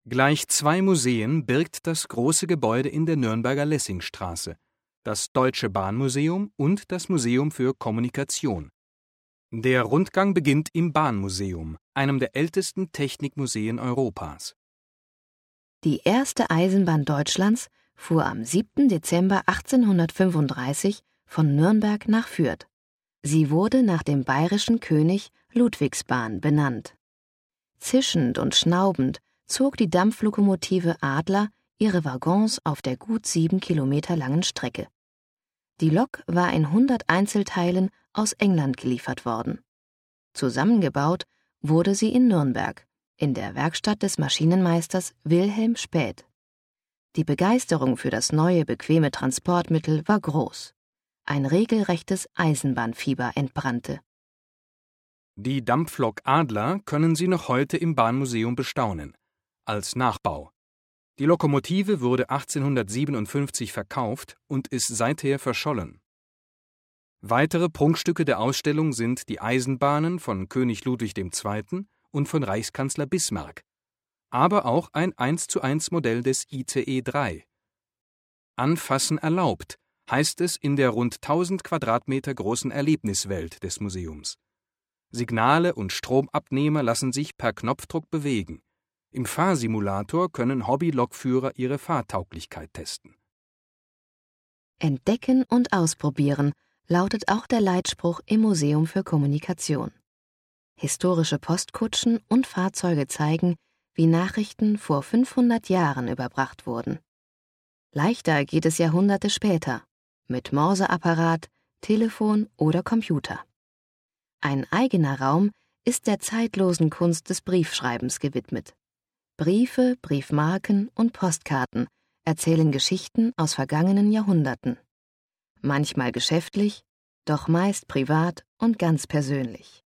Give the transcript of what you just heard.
Gleich 2 Museen birgt das große Gebäude in der Nürnberger Lessingstraße: das Deutsche Bahnmuseum und das Museum für Kommunikation. Der Rundgang beginnt im Bahnmuseum, einem der ältesten Technikmuseen Europas. Die erste Eisenbahn Deutschlands fuhr am 7. Dezember 1835 von Nürnberg nach Fürth. Sie wurde nach dem bayerischen König Ludwigsbahn benannt. Zischend und schnaubend zog die Dampflokomotive Adler ihre Waggons auf der gut 7 Kilometer langen Strecke. Die Lok war in 100 Einzelteilen aus England geliefert worden. Zusammengebaut wurde sie in Nürnberg, in der Werkstatt des Maschinenmeisters Wilhelm Späth. Die Begeisterung für das neue, bequeme Transportmittel war groß. Ein regelrechtes Eisenbahnfieber entbrannte. Die Dampflok Adler können Sie noch heute im Bahnmuseum bestaunen, als Nachbau. Die Lokomotive wurde 1857 verkauft und ist seither verschollen. Weitere Prunkstücke der Ausstellung sind die Eisenbahnen von König Ludwig II. Und von Reichskanzler Bismarck, aber auch ein 1:1 Modell des ICE 3. Anfassen erlaubt, heißt es in der rund 1000 Quadratmeter großen Erlebniswelt des Museums. Signale und Stromabnehmer lassen sich per Knopfdruck bewegen. Im Fahrsimulator können Hobby-Lokführer ihre Fahrtauglichkeit testen. Entdecken und ausprobieren lautet auch der Leitspruch im Museum für Kommunikation. Historische Postkutschen und Fahrzeuge zeigen, wie Nachrichten vor 500 Jahren überbracht wurden. Leichter geht es Jahrhunderte später, mit Morseapparat, Telefon oder Computer. Ein eigener Raum ist der zeitlosen Kunst des Briefschreibens gewidmet. Briefe, Briefmarken und Postkarten erzählen Geschichten aus vergangenen Jahrhunderten. Manchmal geschäftlich, doch meist privat und ganz persönlich.